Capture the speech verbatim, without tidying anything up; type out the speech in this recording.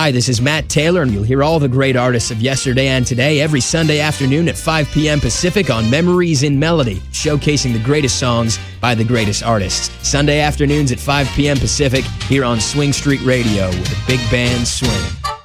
Hi, this is Matt Taylor, and you'll hear all the great artists of yesterday and today every Sunday afternoon at five p.m. Pacific on Memories in Melody, showcasing the greatest songs by the greatest artists. Sunday afternoons at five p.m. Pacific here on Swing Street Radio with a big band swing.